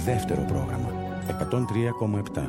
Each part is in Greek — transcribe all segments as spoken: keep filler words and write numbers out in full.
δεύτερο πρόγραμμα εκατόν τρία κόμμα επτά.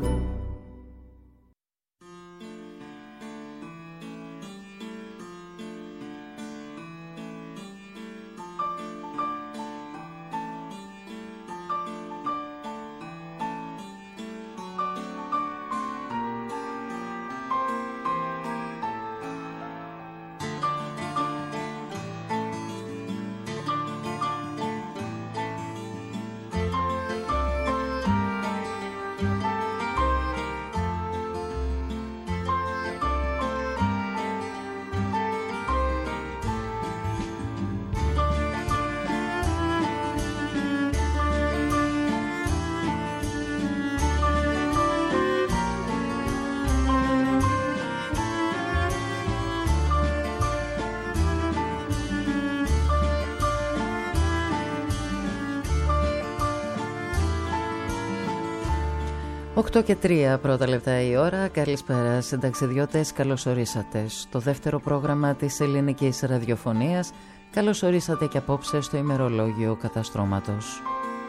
οκτώ και τρία πρώτα λεπτά η ώρα. Καλησπέρα συνταξιδιώτες, καλώς ορίσατε στο δεύτερο πρόγραμμα της ελληνικής ραδιοφωνίας. Καλώς ορίσατε και απόψε στο ημερολόγιο καταστρώματος.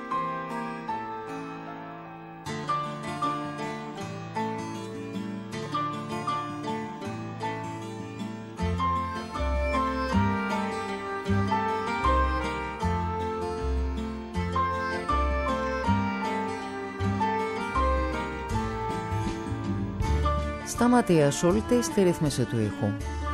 Σταματία Σούλτη στη ρύθμιση του ήχου.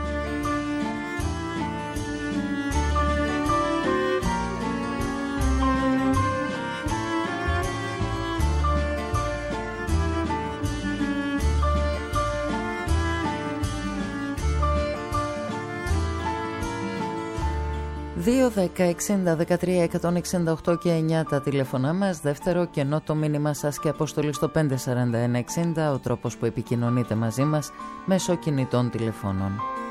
δύο, δέκα, εξήντα, δεκατρία, εκατόν εξήντα οκτώ και εννιά τα τηλέφωνά μας. Δεύτερο κενό το μήνυμα σας και αποστολή στο πέντε σαράντα ένα εξήντα, ο τρόπος που επικοινωνείτε μαζί μας μέσω κινητών τηλεφώνων.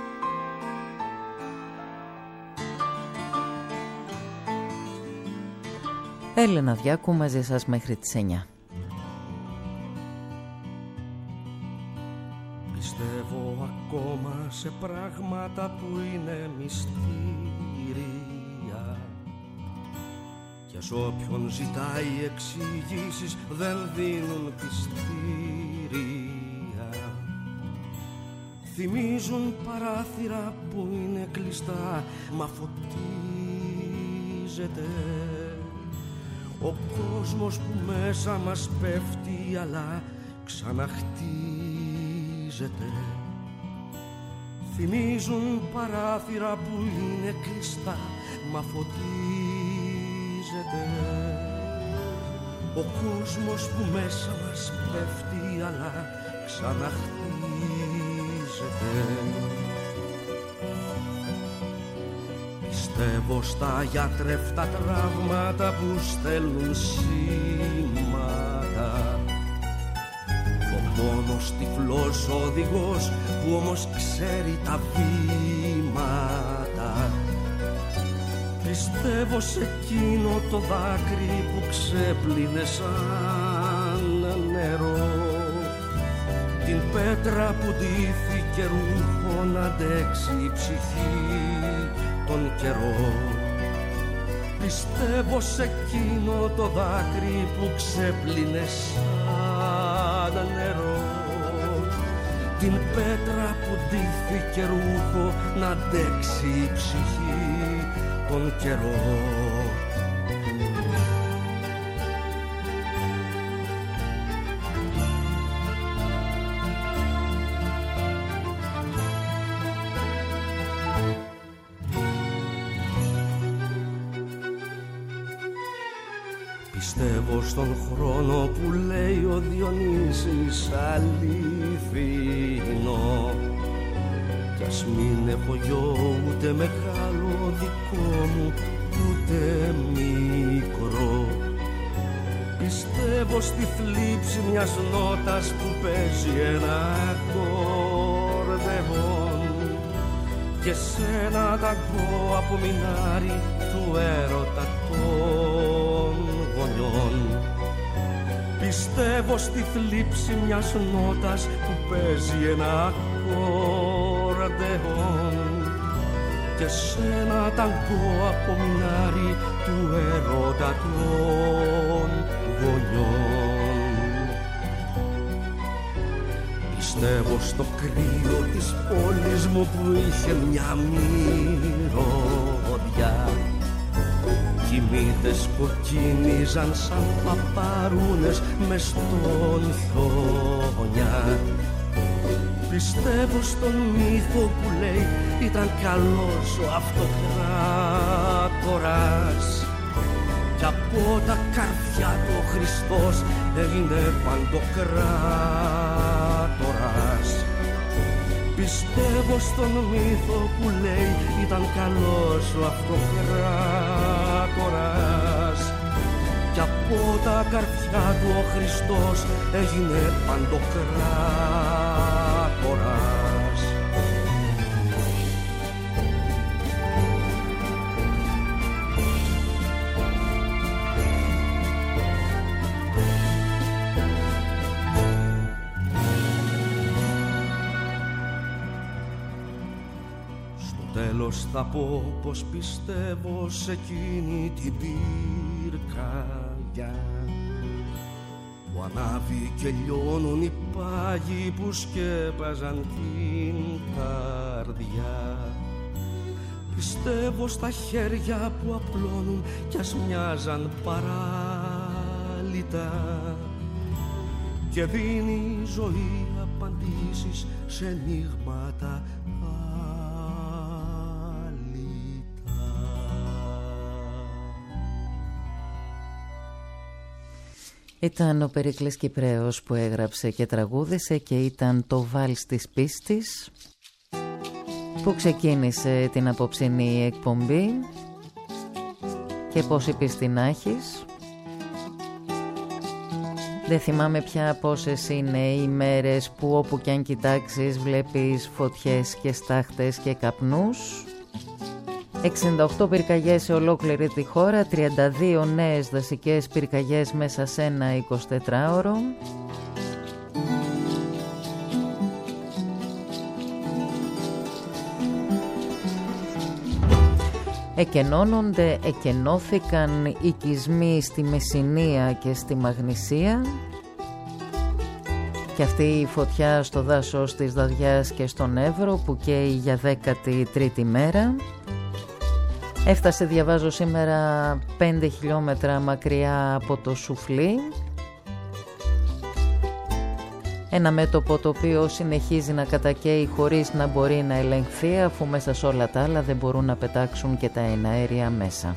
Έλενα Διάκου μαζί σας μέχρι τις εννιά. Πιστεύω ακόμα σε πράγματα που είναι μυστήρια, και σ' όποιον ζητάει εξηγήσεις δεν δίνουν πιστήρια. Θυμίζουν παράθυρα που είναι κλειστά, μα φωτίζεται ο κόσμος που μέσα μας πέφτει, αλλά ξαναχτίζεται. Θυμίζουν παράθυρα που είναι κλειστά, μα φωτίζεται ο κόσμος που μέσα μας πέφτει, αλλά ξαναχτίζεται. Πιστεύω στα γιατρεύτα τραύματα που στέλνουν σήματα, ο μόνος τυφλός οδηγός που όμως ξέρει τα βήματα. Πιστεύω σε εκείνο το δάκρυ που ξέπλυνε σαν νερό, την πέτρα που ντύθηκε ρούχο να αντέξει η ψυχή τον καιρό. Πιστεύω σε εκείνο το δάκρυ που ξέπλυνε σαν νερό, την πέτρα που ντύθηκε ρούχο να αντέξει η ψυχή τον καιρό. Πιστεύω στον χρόνο που λέει ο Διονύσης αληθινό, κι ας μην έχω γιο ούτε μεγάλο δικό μου ούτε μικρό. Πιστεύω στη θλίψη μιας νότας που παίζει ένα ακορδεόν, και σ' ένα ταγκό από μινάρι του έρωτα των γονιών. Πιστεύω στη θλίψη μιας νότας που παίζει ένα ακορδεόν, και σ' ένα ταγκό απομεινάρι του έρωτα των γονιών. Πιστεύω στο κρύο της πόλης μου που είχε μια μυρωδιά. Κοιμήτες κοκκίνιζαν σαν παπαρούνες μες στον χιόνια. Πιστεύω στον μύθο που λέει ήταν καλός ο αυτοκράτορας κι από τα καρφιά του ο Χριστός έγινε παντοκράτορας. Πιστεύω στον μύθο που λέει ήταν καλός ο αυτοκράτορας κι από τα καρφιά του ο Χριστός έγινε παντοκράτορας. Τέλος θα πω πως πιστεύω σε εκείνη την πυρκαγιά που ανάβει και λιώνουν οι πάγοι που σκέπαζαν την καρδιά. Πιστεύω στα χέρια που απλώνουν κι ας μοιάζαν παράλυτα και δίνει η ζωή απαντήσεις σε ενίγματα. Ήταν ο Περίκλης Κυπραίος που έγραψε και τραγούδισε και ήταν το βάλς της πίστης που ξεκίνησε την απόψινή εκπομπή. Και πόση πίστη να έχεις. Δεν θυμάμαι πια πόσες είναι οι μέρες που όπου κι αν κοιτάξεις βλέπεις φωτιές και στάχτες και καπνούς. εξήντα οκτώ πυρκαγιές σε ολόκληρη τη χώρα, τριάντα δύο νέες δασικές πυρκαγιές μέσα σε ένα εικοσιτετράωρο. Εκενώνονται, εκενώθηκαν οικισμοί στη Μεσσηνία και στη Μαγνησία. Και αυτή η φωτιά στο δάσος της Δαδιάς και στον Εύρο που καίει για δέκατη τρίτη μέρα. Έφτασε, διαβάζω σήμερα, πέντε χιλιόμετρα μακριά από το Σουφλί. Ένα μέτωπο το οποίο συνεχίζει να κατακαίει χωρίς να μπορεί να ελεγχθεί, αφού μέσα σε όλα τα άλλα δεν μπορούν να πετάξουν και τα εναέρια μέσα.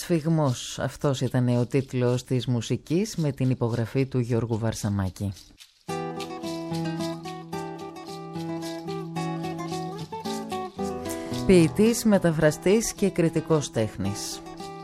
Σφιγμός, αυτός ήταν ο τίτλος της μουσικής με την υπογραφή του Γιώργου Βαρσαμάκη. Ποιητής, μεταφραστής και κριτικός τέχνης.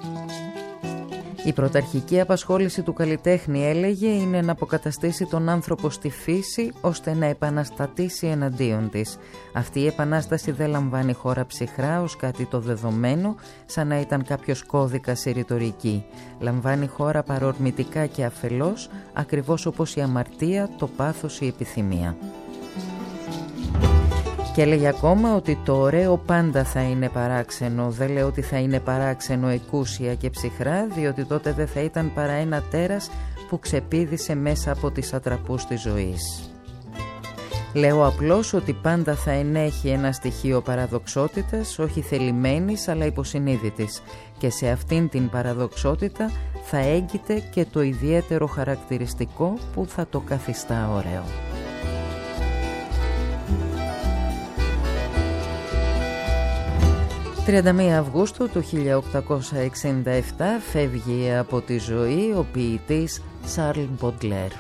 Η πρωταρχική απασχόληση του καλλιτέχνη, έλεγε, είναι να αποκαταστήσει τον άνθρωπο στη φύση ώστε να επαναστατήσει εναντίον της. Αυτή η επανάσταση δεν λαμβάνει χώρα ψυχρά ως κάτι το δεδομένο, σαν να ήταν κάποιος κώδικας η ρητορική. Λαμβάνει χώρα παρορμητικά και αφελώς, ακριβώς όπως η αμαρτία, το πάθος, η επιθυμία. Και έλεγε ακόμα ότι το ωραίο πάντα θα είναι παράξενο. Δεν λέω ότι θα είναι παράξενο εκούσια και ψυχρά, διότι τότε δεν θα ήταν παρά ένα τέρας που ξεπήδησε μέσα από τις ατραπούς της ζωής. Λέω απλώς ότι πάντα θα ενέχει ένα στοιχείο παραδοξότητας, όχι θελημένης αλλά υποσυνείδητης, και σε αυτήν την παραδοξότητα θα έγκυται και το ιδιαίτερο χαρακτηριστικό που θα το καθιστά ωραίο. τριάντα μία Αυγούστου του χίλια οκτακόσια εξήντα επτά φεύγει από τη ζωή ο ποιητής Σαρλ Μποντλέρ.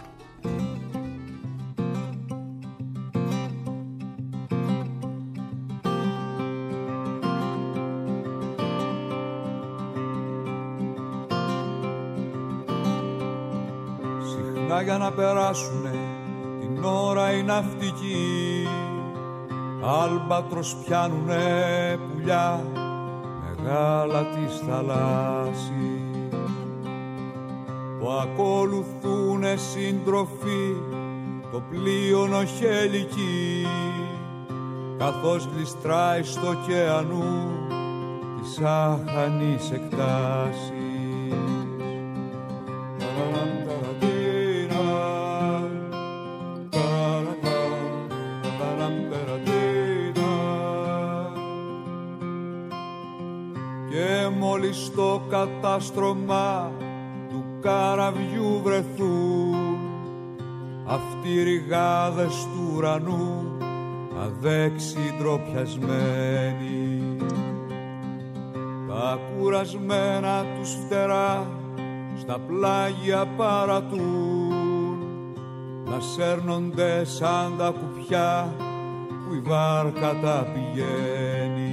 Συχνά για να περάσουνε την ώρα οι ναυτικοί, άλμπατρος πιάνουνε πουλιά μεγάλα της θαλάσσης, που ακολουθούνε σύντροφοι το πλοίο νοχελική, καθώς γλιστράει στο ωκεανού της άχανης εκτάσης. Στο κατάστρωμα του καραβιού βρεθούν αυτοί οι ρηγάδες του ουρανού αδέξι ντροπιασμένοι, τα κουρασμένα τους φτερά στα πλάγια παρατούν, να σέρνονται σαν τα κουπιά που η βάρκα τα πηγαίνει.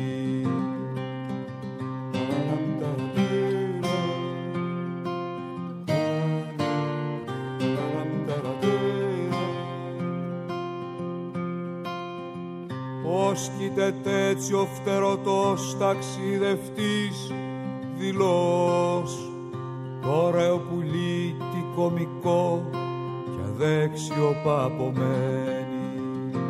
Πώς κοίταται έτσι ο φτερωτός ταξιδευτής δηλώς, το ωραίο πουλί τι κωμικό κι αδέξιο παπομένη.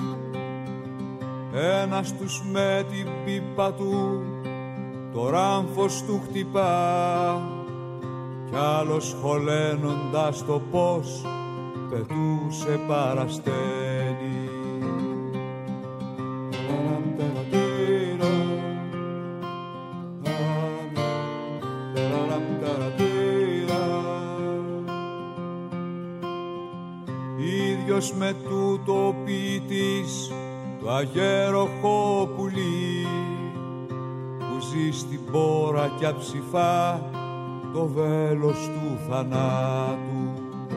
Ένας τους με την πίπα του το ράμφος του χτυπά, κι άλλος χωλένοντας το πώς πετούσε παρασταίνει. Ίδιος με τούτο ο ποιητής το αγέροχο πουλί, που ζει στην πόρα κι αψηφά το βέλος του θανάτου.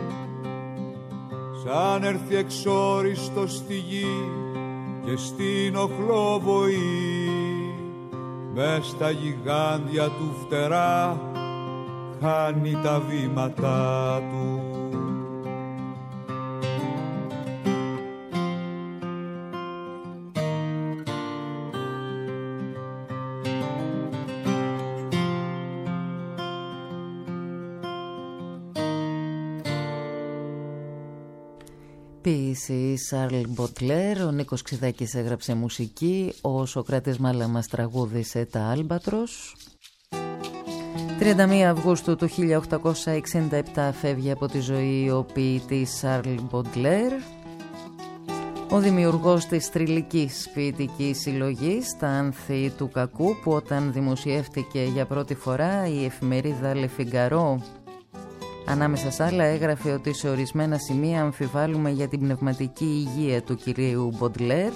Σαν έρθει εξόριστο στη γη και στην οχλοβοή, μες στα γιγάντια του φτερά χάνει τα βήματά του. Ποίηση Σαρλ Μποντλέρ, ο Νίκος Ξηδάκης έγραψε μουσική, ο Σωκράτης Μάλαμας τραγούδισε τα Άλμπατρος. τριάντα μία Αυγούστου του χίλια οκτακόσια εξήντα επτά φεύγει από τη ζωή ο ποιητής Σαρλ Μποντλέρ, ο δημιουργός της θρυλικής ποιητικής συλλογής «Τα Άνθη του Κακού», που όταν δημοσιεύτηκε για πρώτη φορά η εφημερίδα Le Figaro, ανάμεσα σ' άλλα έγραφε ότι σε ορισμένα σημεία αμφιβάλλουμε για την πνευματική υγεία του κυρίου Μποντλέρ.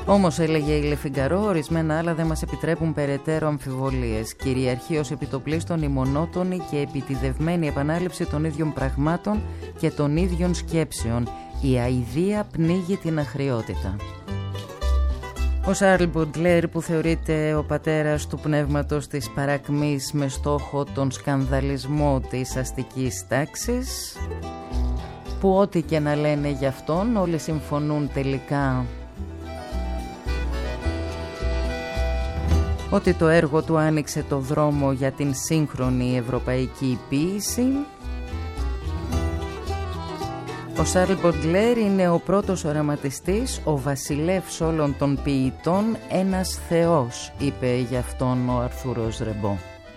Όμως, έλεγε η Le Figaro, ορισμένα άλλα δεν μας επιτρέπουν περαιτέρω αμφιβολίες. Κυριαρχεί ως επιτοπλίστων η μονότονη και επιτηδευμένη επανάληψη των ίδιων πραγμάτων και των ίδιων σκέψεων. Η αηδία πνίγει την αχρειότητα. Ο Σάρλ Μποντλέρ, που θεωρείται ο πατέρας του πνεύματος της παρακμής με στόχο τον σκανδαλισμό της αστικής τάξης, που ό,τι και να λένε γι' αυτόν όλοι συμφωνούν τελικά ότι το έργο του άνοιξε το δρόμο για την σύγχρονη ευρωπαϊκή ποίηση. Ο Σάρλ Μποντλέρ είναι ο πρώτος οραματιστής, ο βασιλεύς όλων των ποιητών, ένας θεός, είπε γι' αυτόν ο Αρθούρος Ρεμπό.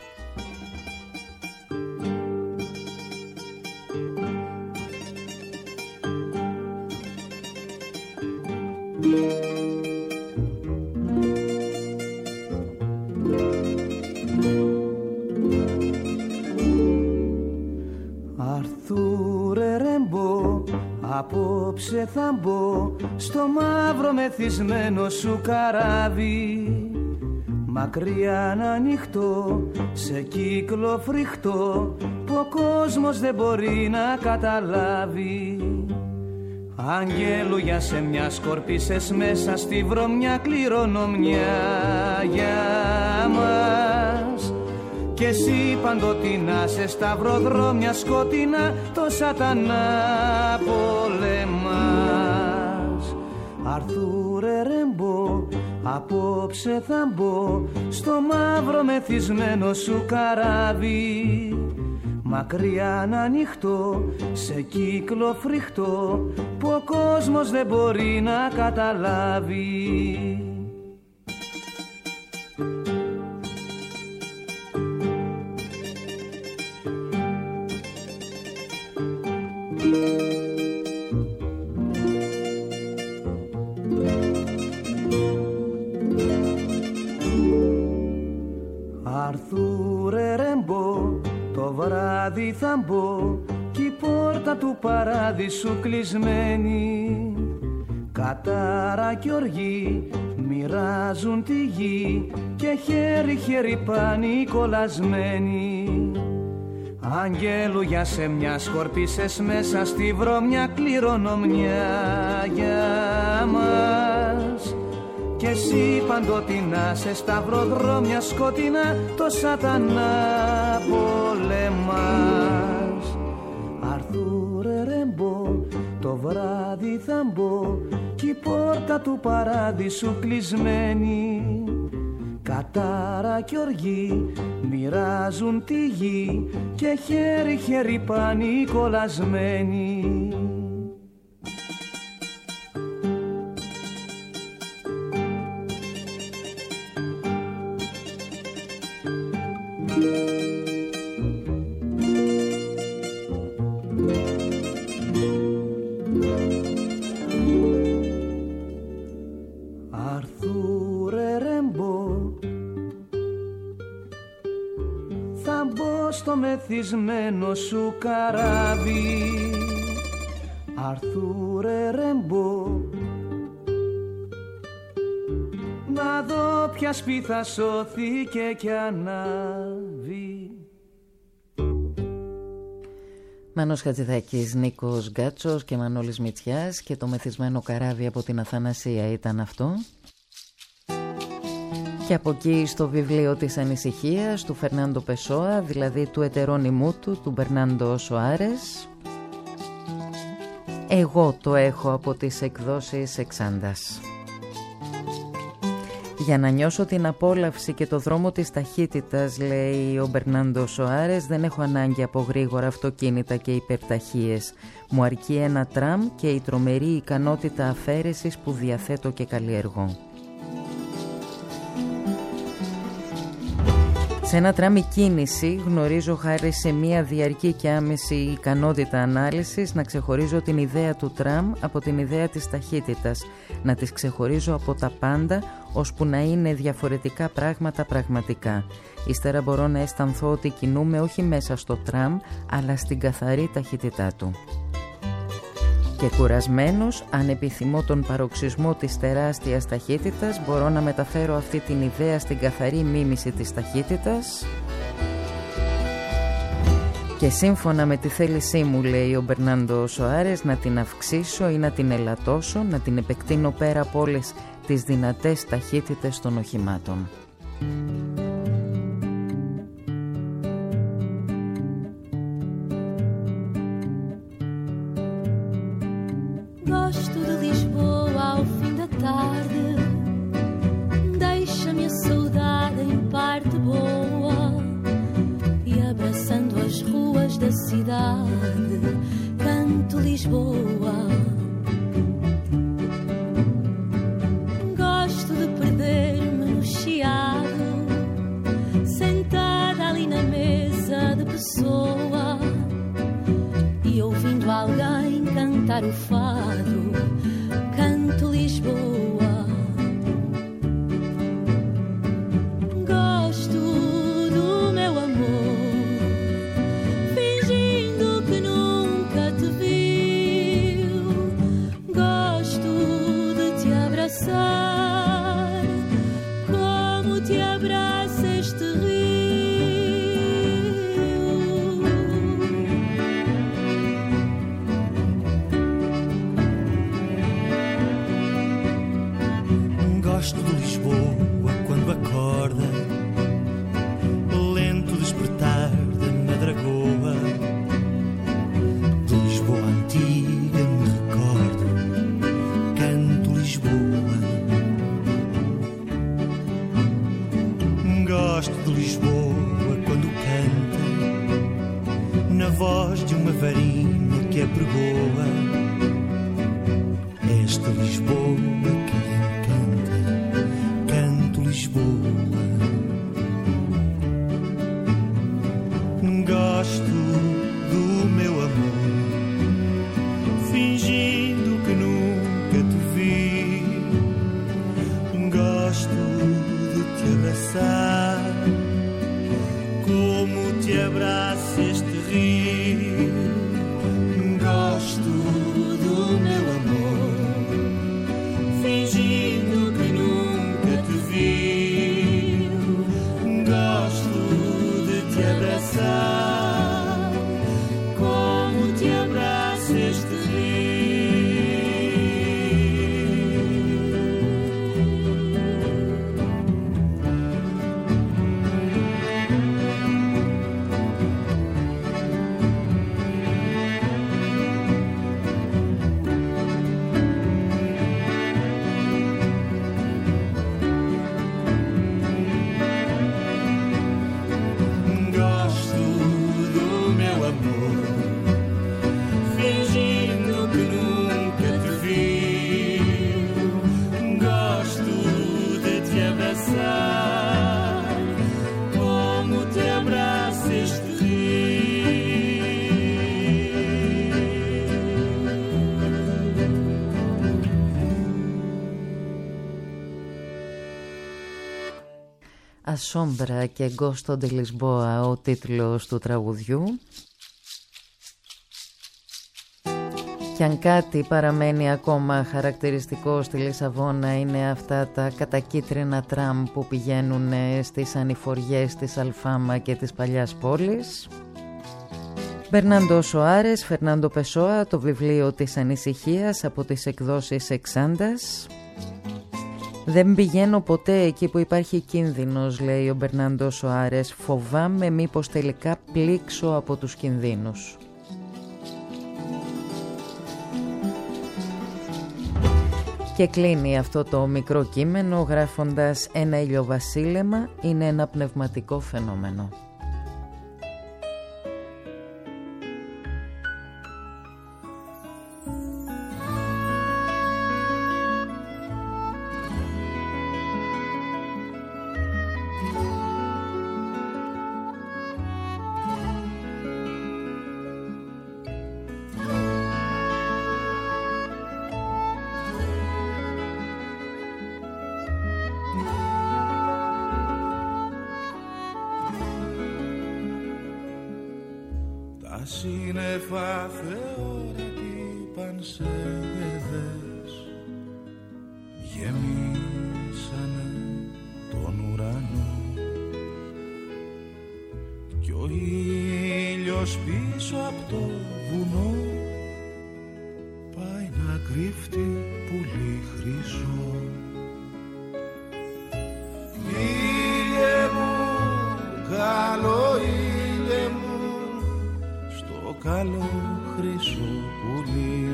Απόψε θα μπω στο μαύρο μεθυσμένο σου καράβι, μακριά να ανοιχτώ σε κύκλο φρικτό που ο κόσμος δεν μπορεί να καταλάβει. Αγγέλου, σε μια σκορπίσες μέσα στη βρωμιά κληρονομιά για μας, κι εσύ παντοτινά σε σταυροδρόμια σκοτεινά το σατανά πολεμάς. Αρθούρε Ρεμπό, απόψε θα μπω στο μαύρο μεθυσμένο σου καράβι, μακριά να ανοιχτώ σε κύκλο φρικτό που ο κόσμος δεν μπορεί να καταλάβει. Αρθούρε Ρεμπό, το βράδυ θα μπω κι η πόρτα του παράδεισου κλεισμένη. Κατάρα κι οργή μοιράζουν τη γη και χέρι-χέρι πάνοι κολλασμένοι. Αγγέλου, σε μια σκορπίσες μέσα στη βρωμιά κληρονομιά για μας, κι εσύ παντοτινά σε σταυροδρόμια σκοτεινά το σατανά πολεμάς. Αρθούρε Ρεμπό, το βράδυ θα μπω κι η πόρτα του παράδεισου κλεισμένη. Κατάρα κι οργή μοιράζουν τη γη και χέρι-χέρι πάνοι κολλασμένοι. Αρθούρε Ρεμπό, θα μπω στο μεθυσμένο σου καράβι. Αρθούρε Ρεμπό, να δω ποια σπίθα σώθηκε κι ανάβει. Μάνος Χατζηδάκης, Νίκος Γκάτσος και Μανώλης Μητσιάς, και το μεθυσμένο καράβι από την Αθανασία ήταν αυτό. Και από εκεί στο βιβλίο της ανησυχίας του Φερνάντο Πεσόα, δηλαδή του ετερόνυμού του, του Μπερνάντο Σοάρες. Εγώ το έχω από τις εκδόσεις Εξάντας. Για να νιώσω την απόλαυση και το δρόμο της ταχύτητας, λέει ο Μπερνάντο Σοάρες, δεν έχω ανάγκη από γρήγορα αυτοκίνητα και υπερταχείες. Μου αρκεί ένα τραμ και η τρομερή ικανότητα αφαίρεσης που διαθέτω και καλλιεργώ. Σε ένα τραμ η κίνηση γνωρίζω, χάρη σε μια διαρκή και άμεση ικανότητα ανάλυσης, να ξεχωρίζω την ιδέα του τραμ από την ιδέα της ταχύτητας, να τις ξεχωρίζω από τα πάντα, ώσπου να είναι διαφορετικά πράγματα πραγματικά. Ύστερα μπορώ να αισθανθώ ότι κινούμαι όχι μέσα στο τραμ, αλλά στην καθαρή ταχύτητά του. Και κουρασμένος, αν επιθυμώ τον παροξισμό της τεράστιας ταχύτητας, μπορώ να μεταφέρω αυτή την ιδέα στην καθαρή μίμηση της ταχύτητας. Και σύμφωνα με τη θέλησή μου, λέει ο Μπερνάντο Σοάρες, να την αυξήσω ή να την ελαττώσω, να την επεκτείνω πέρα από όλες τις δυνατές ταχύτητες των οχημάτων. Gosto de Lisboa ao fim da tarde, deixa-me a saudade em parte boa, e abraçando as ruas da cidade, canto Lisboa. Gosto de perder-me no chiado, sentada ali na mesa de pessoa, e ouvindo alguém cantar o fado, canto Lisboa. Gosto do meu amor, fingindo que nunca te viu. Gosto de te abraçar, como te abraça este rio. Gosto de Lisboa quando acorda, lento despertar da madragoa. De Lisboa antiga me recordo, canto Lisboa. Gosto de Lisboa quando canta, na voz de uma varina que apregoa. Esta Lisboa que encanta, canto Lisboa. Gosto do meu amor, fingindo que nunca te vi. Gosto de te abraçar, como te abraça este rio. Gosto do meu amor, fingindo que nunca te vi. Gosto de te abraçar, como te abraça este rio. Gosto do meu amor, fingindo que nunca te vi. Gosto de te abraçar, como te abraça este Ασόμπρα και Γκόστο ντε Λισμπόα, ο τίτλος του τραγουδιού. Κι αν κάτι παραμένει ακόμα χαρακτηριστικό στη Λισαβόνα, είναι αυτά τα κατακίτρινα τραμ που πηγαίνουν στις ανηφοριές της Αλφάμα και της παλιάς πόλης. Μπερνάντο Σοάρες, Φερνάντο Πεσόα, το βιβλίο της ανησυχίας από τις εκδόσεις Εξάντας. Δεν πηγαίνω ποτέ εκεί που υπάρχει κίνδυνος, λέει ο Μπερνάντο Σοάρες. Φοβάμαι μήπως τελικά πλήξω από τους κινδύνους. Και κλείνει αυτό το μικρό κείμενο γράφοντας: ένα ηλιοβασίλεμα είναι ένα πνευματικό φαινόμενο. Τα σύννεφα θεόρατοι πανσέδες γεμίσανε τον ουρανό κι ο ήλιος πίσω από το βουνό πάει να κρύφτει πουλί χρυσό. Ήλιε μου, καλό ήλιε μου, στο καλό χρυσό πουλί,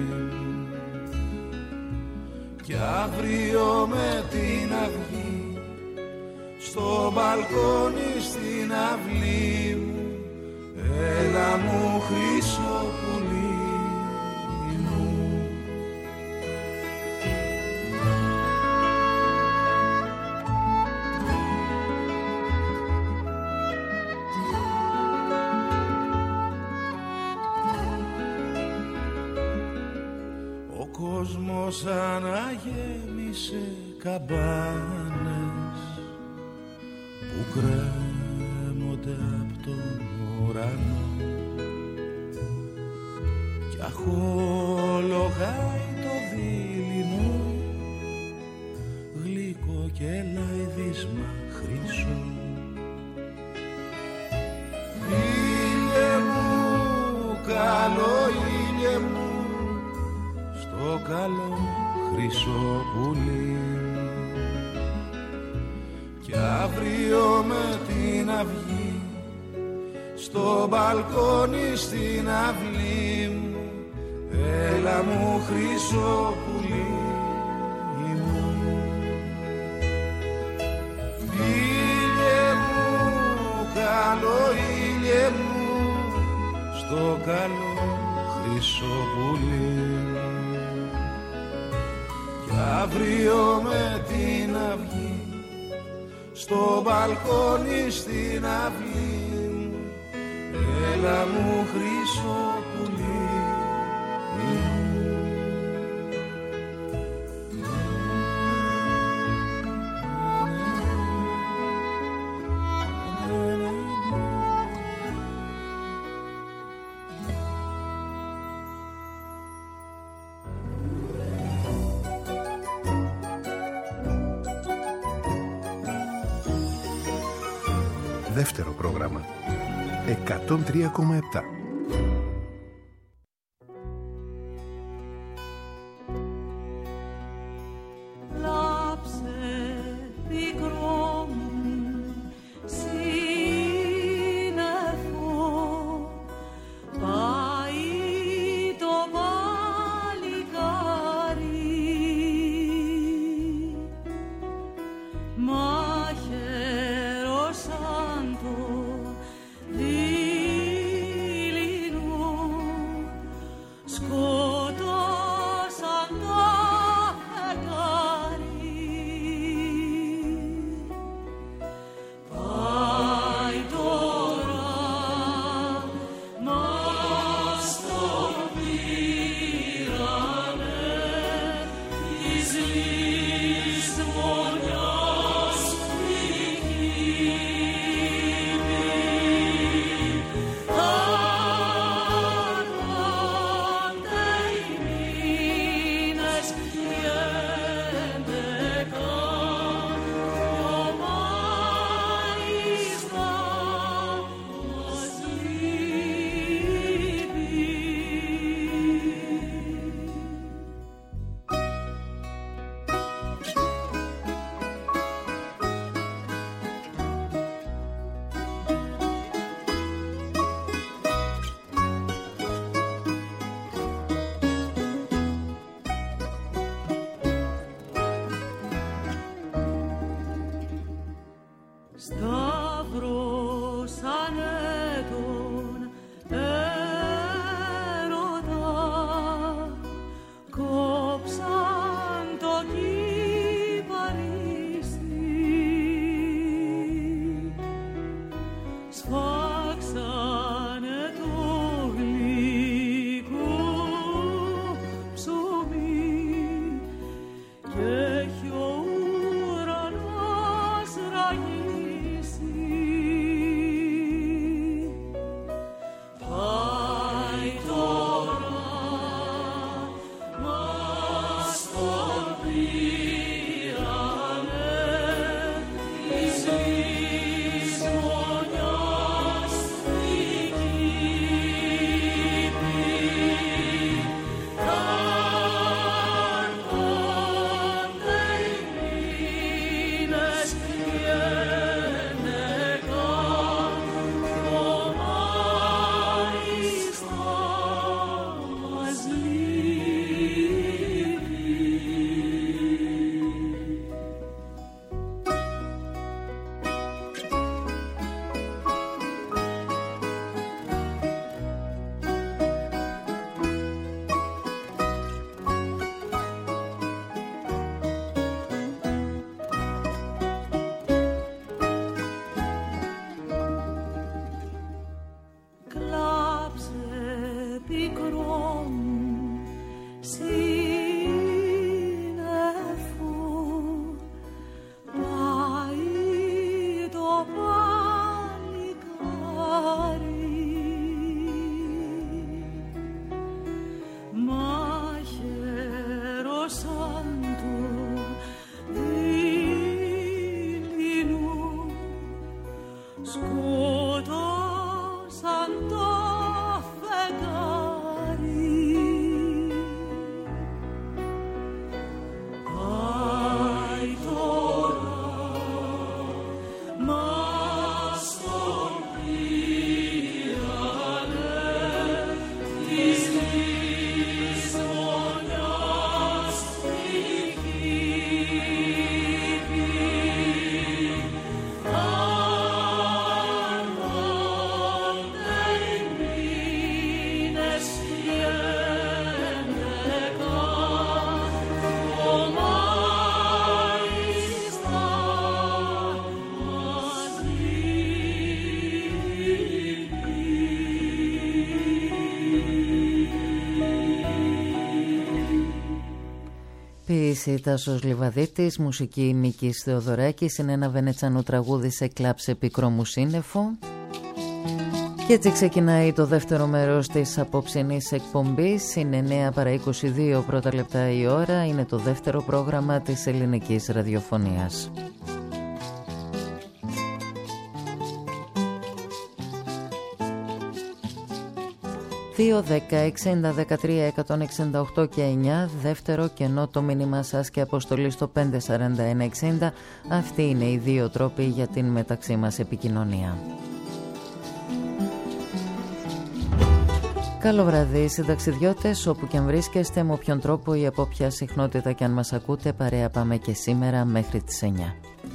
κι αύριο με την αυγή στο μπαλκόνι στην αυλή μου, έλα μου χρυσό πουλί μου. Ο κόσμος αναγέμισε καμπάνες που κρέμονται απ' τον ουρανό κι αχολογάει το δειλινό γλυκό και λαϊδίσμα χρυσό. Ήλιε μου, καλό ήλιε μου, στο καλό χρυσό πουλί, κι αύριο με την αυγή στο μπαλκόνι στην αυλή μου, έλα μου χρυσό πουλί μου. Ήλιε μου, καλό ήλιε μου, στο καλό χρυσό πουλί, κι αύριο με την αυγή στο μπαλκόνι στην αυλή μου, έλα μου χρυσό πουλί. Δεύτερο πρόγραμμα εκατόν τρία κόμμα επτά. Δίλη Ποίηση Τάσος Λιβαδίτης, μουσική Μίκης Θεοδωράκης, είναι ένα βενετσανό τραγούδι σε κλάψε πικρό μου σύννεφο. Και έτσι ξεκινάει το δεύτερο μέρος της απόψινής εκπομπής. Είναι εννέα παρά είκοσι δύο πρώτα λεπτά η ώρα. Είναι το δεύτερο πρόγραμμα της ελληνικής ραδιοφωνίας. δύο δέκα εξήντα δεκατρία εκατόν εξήντα οκτώ και εννιά, δεύτερο κενό το μήνυμα σας και αποστολή στο πέντε σαράντα ένα εξήντα. Αυτοί είναι οι δύο τρόποι για την μεταξύ μας επικοινωνία. Καλό βράδυ συνταξιδιώτες, όπου και αν βρίσκεστε, με όποιον τρόπο ή από ποια συχνότητα και αν μας ακούτε, παρέα πάμε και σήμερα μέχρι τις εννιά.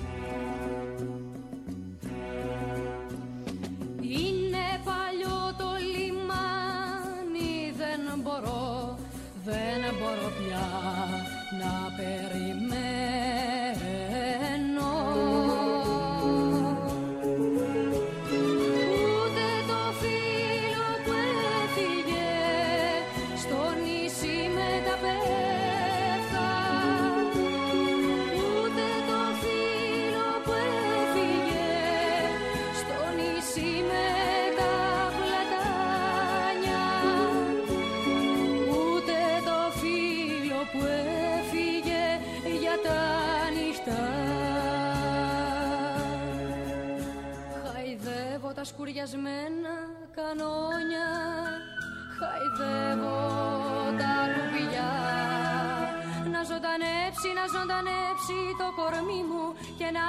Σκουριασμένα κανόνια, χαϊδεύω τα κουμπιά. Να ζωντανέψει, να ζωντανέψει το κορμί μου και να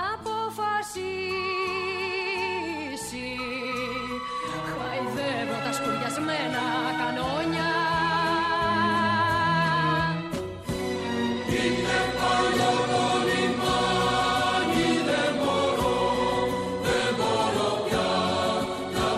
αποφασίσει. Χαϊδεύω τα σκουριασμένα κανόνια. Είναι παλιό το λιμάνι, δεν μπορώ, δεν μπορώ πια να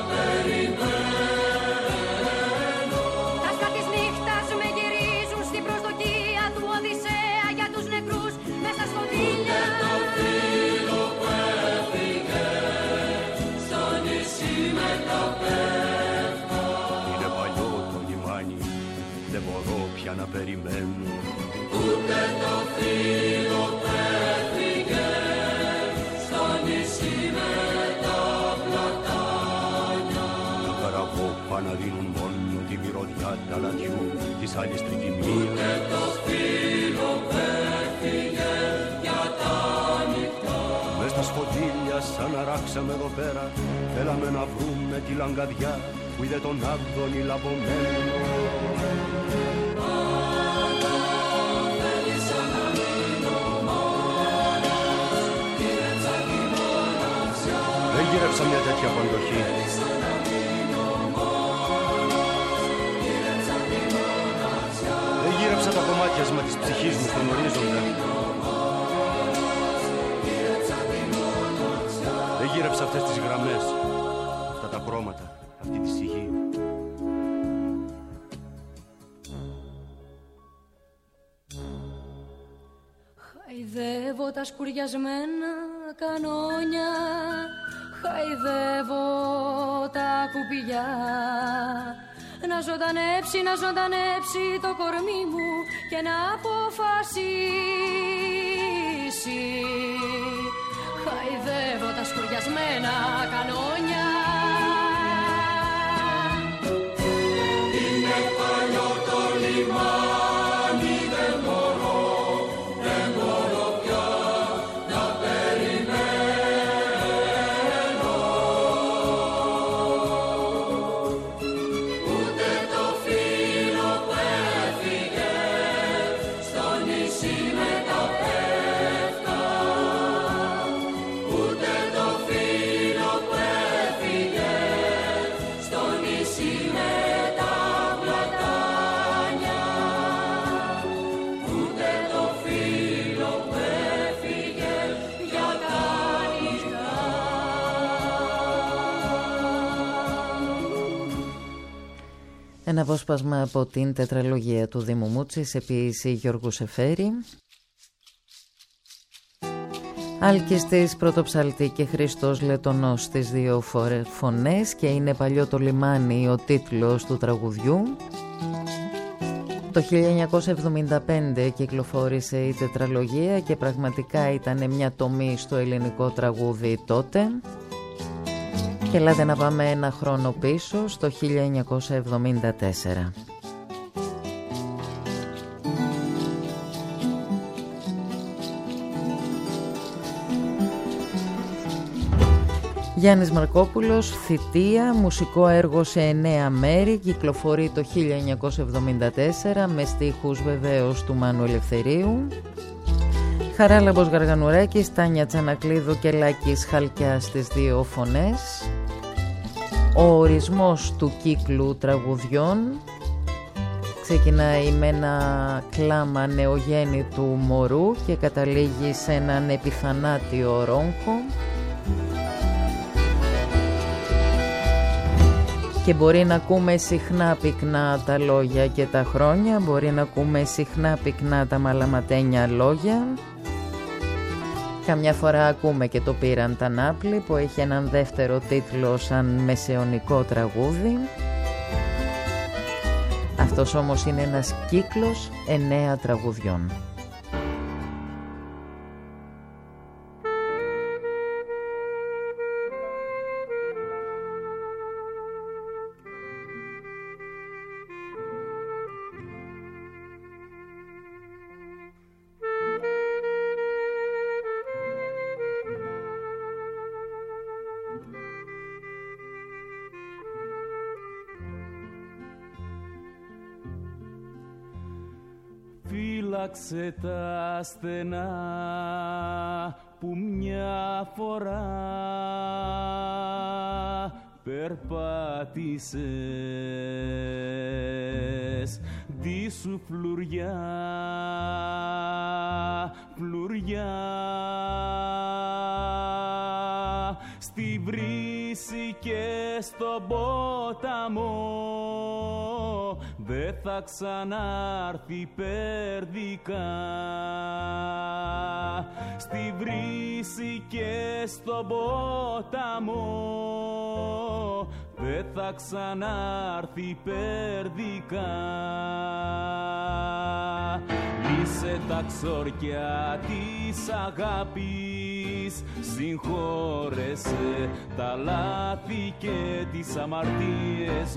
περιμένω. Τα σκά της νύχτας με γυρίζουν στην προσδοκία του Οδυσσέα για τους νεκρούς μες στα σκοτεινιά. Και το φίλο που έφυγε στο νησί μεταπέφτα. Είναι παλιό το λιμάνι, δεν μπορώ πια να περιμένω. Ούτε το φίλο που έφυγε στο νησί με τα πλατάνια. Τα καραβό πάνω δίνουν μόνο τη μυρωδιά τα λαδιού της άλλης τρικυμίας. Ούτε το φίλο που έφυγε για τα νυχτά. Μες στα σκοτήλια σαν να ράξαμε εδώ πέρα, θέλαμε να βρούμε τη λαγκαδιά που είδε τον Άδωνη λαμβωμένο. Δεν γύρεψα μια τέτοια παντοχή. Δεν γύρεψα το κομμάτιασμα της ψυχής μου στον ορίζοντα. Δεν γύρεψα αυτές τις γραμμές, αυτά τα χρώματα, αυτή τη σιγή. Χαϊδεύω τα σκουριασμένα κανόνια, χαϊδεύω τα κουπιά. Να ζωντανέψει, να ζωντανέψει το κορμί μου και να αποφασίσει. Χαϊδεύω τα σκουριασμένα κανόνια. Είναι παλιό το λιμάνι, δεν μπορώ, δεν μπορώ πια να περιμένω. Ούτε το φίλο που έφυγε στο νησί μεταπέφτα. Ούτε το φίλο που έφυγε στο νησί με τα πλατάνια. Ούτε το φίλο που έφυγε για τα νυχτά. Ένα απόσπασμα από την τετραλογία του Δήμου Μούτσι σε ποίηση Γιώργου Σεφέρη. Άλκης της Πρωτοψαλτή και Χριστός Λετονός στις δύο φωνές, και είναι παλιό το λιμάνι ο τίτλος του τραγουδιού. Το Το χίλια εννιακόσια εβδομήντα πέντε κυκλοφόρησε η τετραλογία και πραγματικά ήταν μια τομή στο ελληνικό τραγούδι τότε. Και ελάτε να πάμε ένα χρόνο πίσω, στο χίλια εννιακόσια εβδομήντα τέσσερα. Γιάννης Μαρκόπουλος, Θητεία, μουσικό έργο σε εννέα μέρη, κυκλοφορεί το χίλια εννιακόσια εβδομήντα τέσσερα με στίχους βεβαίως του Μάνου Ελευθερίου. Χαράλαμπος Γαργανουράκης, Τάνια Τσανακλείδου και Λάκης Χαλκιάς στις δύο φωνές. Ο ορισμός του κύκλου τραγουδιών ξεκινάει με ένα κλάμα νεογέννητου μωρού και καταλήγει σε έναν επιθανάτιο ρόγχο. Και μπορεί να ακούμε συχνά πυκνά τα λόγια και τα χρόνια, μπορεί να ακούμε συχνά πυκνά τα μαλαματένια λόγια. Καμιά φορά ακούμε και το Πήραν τα Νάπλη που έχει έναν δεύτερο τίτλο σαν μεσαιωνικό τραγούδι. Αυτός όμως είναι ένας κύκλος εννέα τραγουδιών. Φύλαξε τα στενά που μια φορά περπάτησες, δι' σου φλουριά, φλουριά, στη βρύση και στον ποταμό δε θα ξανάρθει περδικά. Στη βρύση και στον ποταμό δε θα ξανάρθει περδικά. Λύσε τα ξόρκια της αγάπης, συγχώρεσε τα λάθη και τις αμαρτίες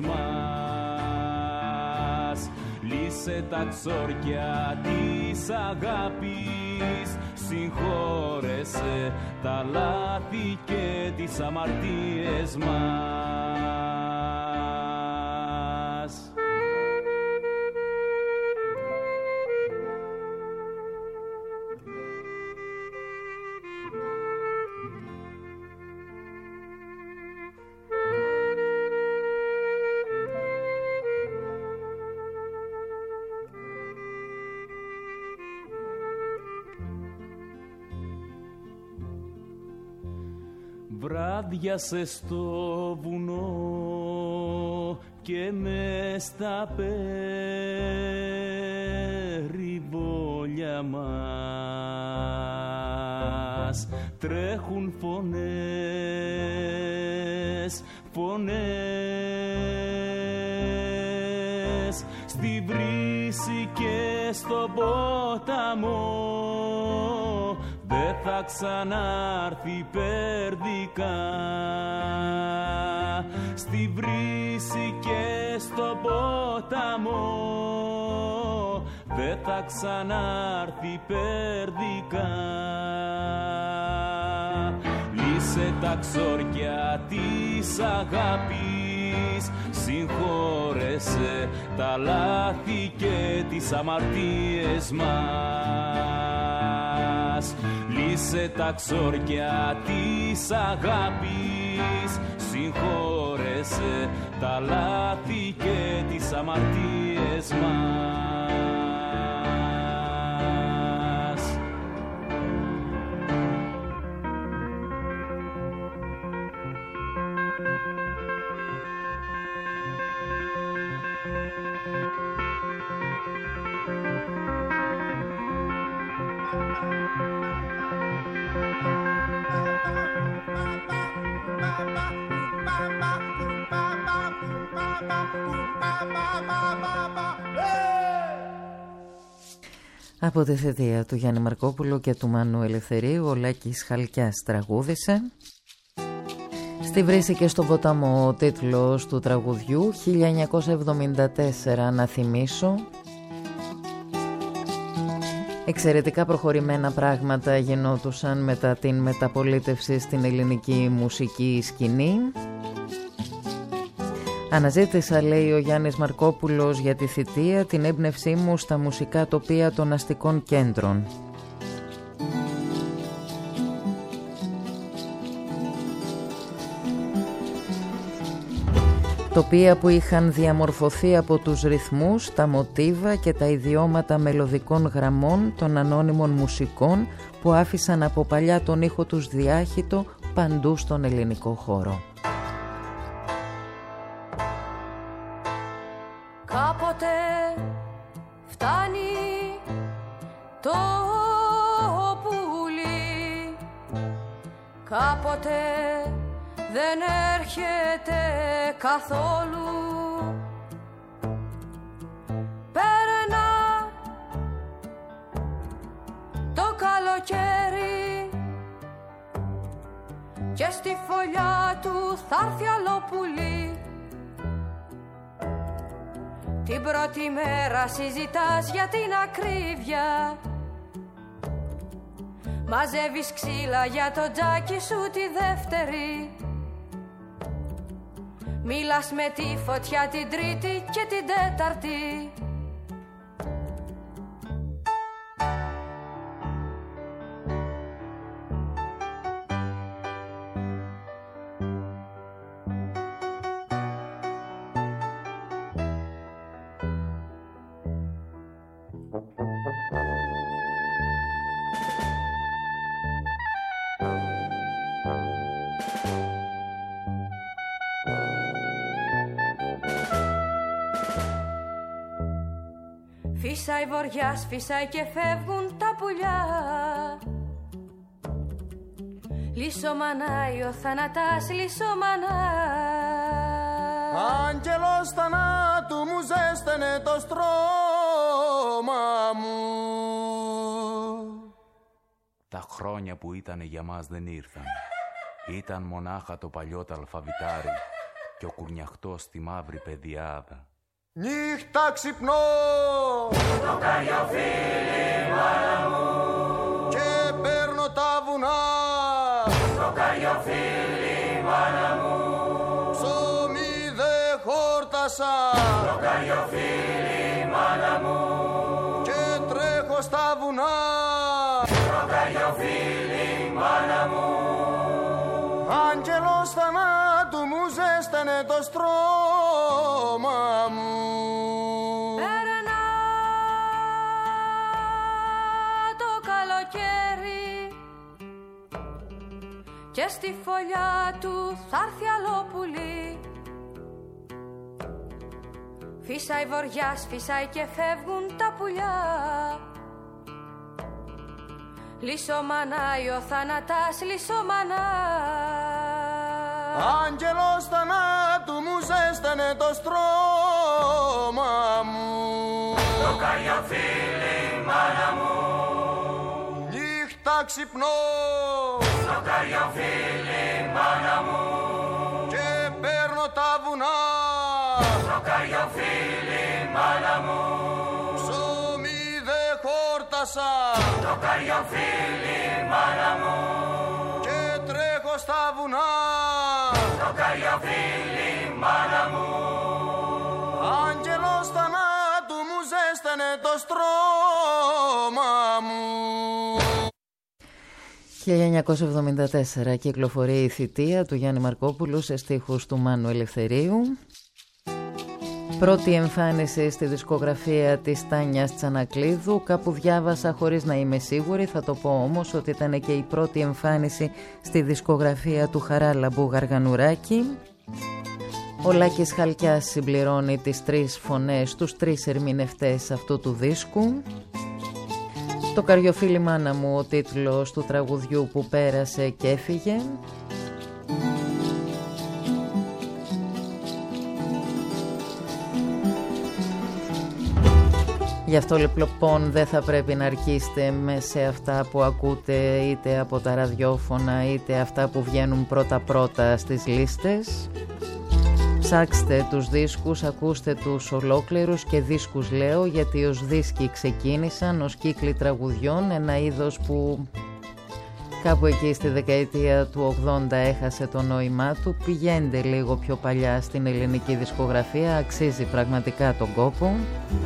μας. Λύσε τα ξόρκια της αγάπης, συγχώρεσε τα λάθη και τις αμαρτίες μας. Βράδιασε στο βουνό και μες στα περιβόλια μας τρέχουν φωνές, φωνές, στη βρύση και στον ποταμό δε θα ξανάρθει περδικά. Στη βρύση και στον ποταμό δε θα ξανάρθει περδικά. Λύσε τα ξόρκια της αγάπης, συγχώρεσε τα λάθη και τις αμαρτίες μας. Λύσε τα ξόρκια της αγάπης, συγχώρεσε τα λάθη και τις αμαρτίες μας. Hey! Από τη θητεία του Γιάννη Μαρκόπουλου και του Μάνου Ελευθερίου, ο Λάκης Χαλκιάς τραγούδισε. Στη βρύση και στον ποταμό, ο τίτλος του τραγουδιού, χίλια εννιακόσια εβδομήντα τέσσερα, να θυμίσω. Εξαιρετικά προχωρημένα πράγματα γινόντουσαν μετά την μεταπολίτευση στην ελληνική μουσική σκηνή. Αναζήτησα, λέει ο Γιάννης Μαρκόπουλος, για τη θητεία την έμπνευσή μου στα μουσικά τοπία των αστικών κέντρων. Τοπία που είχαν διαμορφωθεί από τους ρυθμούς, τα μοτίβα και τα ιδιώματα μελωδικών γραμμών των ανώνυμων μουσικών που άφησαν από παλιά τον ήχο τους διάχυτο παντού στον ελληνικό χώρο. Κάποτε φτάνει το πουλί, κάποτε δεν έρχεται καθόλου. Πέρνα το καλοκαίρι και στη φωλιά του θα έρθει άλλο πουλί. Την πρώτη μέρα συζητάς για την ακρίβεια, μαζεύεις ξύλα για το τζάκι σου τη δεύτερη. Μίλας με τη φωτιά την τρίτη και την τέταρτη. Φύσαει βοριάς, φύσαει και φεύγουν τα πουλιά. Λυσομανάει ο θανατάς, λυσομανάει. Άγγελος θανάτου μου ζέστενε το στρώμα μου. Τα χρόνια που ήταν για μας δεν ήρθαν. Ήταν μονάχα το παλιό τα αλφαβητάρι και ο κουρνιαχτός στη μαύρη πεδιάδα. Νύχτα ξυπνώ το Καριοφίλι μάνα μου και παίρνω τα βουνά. Το Καριοφίλι μάνα μου ψωμί δε χόρτασα. Το Καριοφίλι μάνα μου και τρέχω στα βουνά. Το Καριοφίλι μάνα μου άγγελος θανάτου μου ζέστανε το στρώμα μου. Πέρνα το καλοκαίρι και στη φωλιά του θα έρθει άλλο πουλί. Φύσαει βοριάς, φύσαει και φεύγουν τα πουλιά. Λυσομανάει ο θανατάς, λυσομανάει. Άγγελος θανάτου μου ζέστανε το στρώμα μου. Το Καριοφίλι μάνα μου νύχτα ξυπνώ. Το Καριοφίλι μάνα μου και παίρνω τα βουνά. Το Καριοφίλι μάνα μου ψωμί δε χόρτασα. Το Καριοφίλι μάνα μου και τρέχω στα βουνά. Το Καριοφίλι μάνα μου άγγελος θανάτου μου ζέστανε το στρώμα μου. χίλια εννιακόσια εβδομήντα τέσσερα κυκλοφορεί η θητεία του Γιάννη Μαρκόπουλου σε στίχους του Μάνου Ελευθερίου. Πρώτη εμφάνιση στη δισκογραφία της Τάνιας Τσανακλείδου. Κάπου διάβασα, χωρίς να είμαι σίγουρη, θα το πω όμως, ότι ήταν και η πρώτη εμφάνιση στη δισκογραφία του Χαράλαμπου Γαργανουράκη. Ο Λάκης Χαλκιάς συμπληρώνει τις τρεις φωνές, τους τρεις ερμηνευτές αυτού του δίσκου. Το Καριοφίλι μάνα μου, ο τίτλος του τραγουδιού που πέρασε και έφυγε. Γι' αυτό λοιπόν δεν θα πρέπει να αρκείστε σε αυτά που ακούτε είτε από τα ραδιόφωνα είτε αυτά που βγαίνουν πρώτα-πρώτα στις λίστες. Ψάξτε τους δίσκους, ακούστε τους ολόκληρους και δίσκους λέω, γιατί ως δίσκοι ξεκίνησαν, ως κύκλοι τραγουδιών, ένα είδος που κάπου εκεί στη δεκαετία του ογδόντα έχασε το νόημά του. Πηγαίνετε λίγο πιο παλιά στην ελληνική δισκογραφία, αξίζει πραγματικά τον κόπο.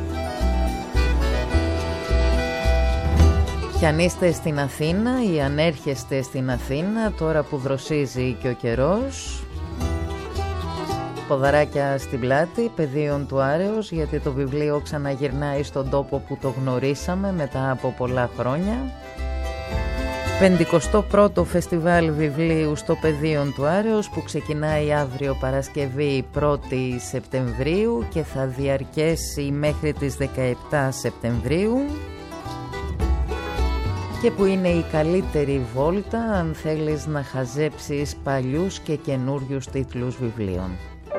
Και αν είστε στην Αθήνα ή αν έρχεστε στην Αθήνα, τώρα που δροσίζει και ο καιρός, ποδαράκια στην πλάτη, πεδίων του Άρεως, γιατί το βιβλίο ξαναγυρνάει στον τόπο που το γνωρίσαμε μετά από πολλά χρόνια. πενηκοστό πρώτο Φεστιβάλ Βιβλίου στο Πεδίον του Άρεως, που ξεκινάει αύριο Παρασκευή πρώτη Σεπτεμβρίου και θα διαρκέσει μέχρι τις δεκαεπτά Σεπτεμβρίου, και που είναι η καλύτερη βόλτα αν θέλεις να χαζέψεις παλιούς και καινούριους τίτλους βιβλίων.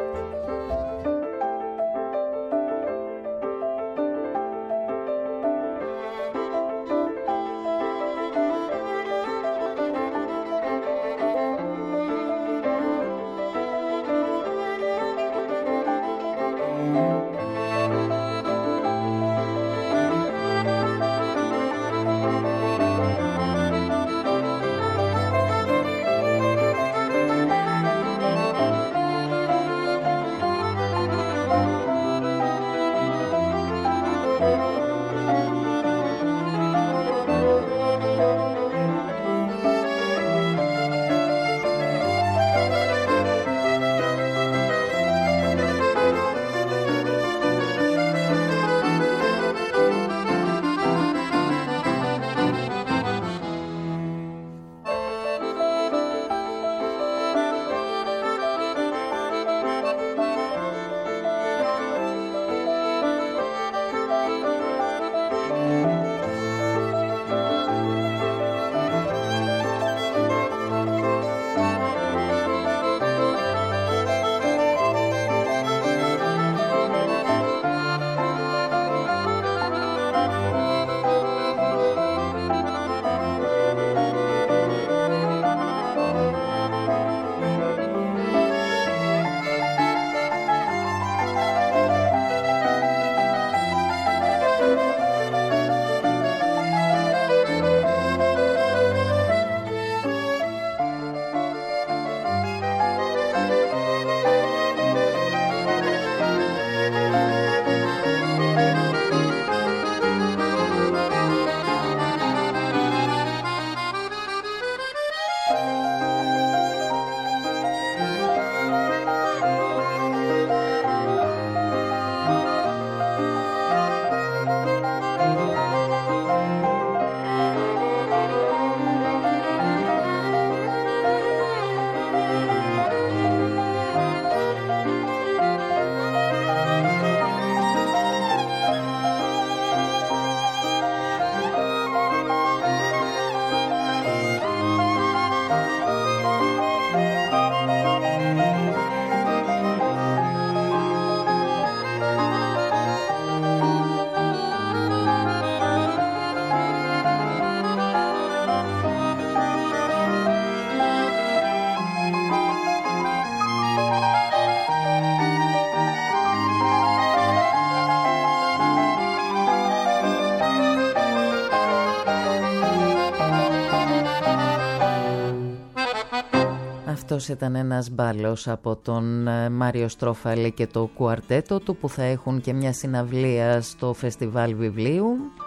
Αυτός ήταν ένας μπάλος από τον Μάριο Στρόφαλη και το κουαρτέτο του, που θα έχουν και μια συναυλία στο Φεστιβάλ Βιβλίου.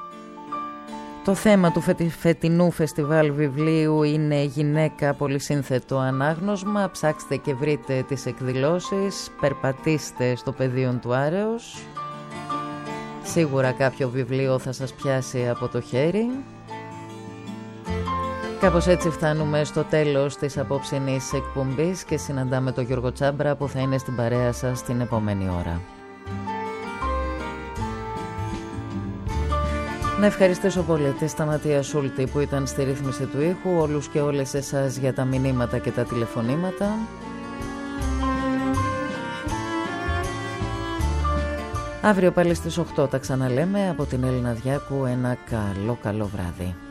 Το θέμα του φετινού Φεστιβάλ Βιβλίου είναι γυναίκα, πολυσύνθετο ανάγνωσμα. Ψάξτε και βρείτε τις εκδηλώσεις, περπατήστε στο Πεδίον του Άρεως. Σίγουρα κάποιο βιβλίο θα σας πιάσει από το χέρι. Κάπως έτσι φτάνουμε στο τέλος της απόψινής εκπομπής και συναντάμε τον Γιώργο Τσάμπρα, που θα είναι στην παρέα σας την επόμενη ώρα. Να ευχαριστήσω πολύ τη Σταματία Σούλτη που ήταν στη ρύθμιση του ήχου, όλους και όλες εσάς για τα μηνύματα και τα τηλεφωνήματα. Αύριο πάλι στις οκτώ τα ξαναλέμε. Από την Έλληνα Διάκου ένα καλό καλό βράδυ.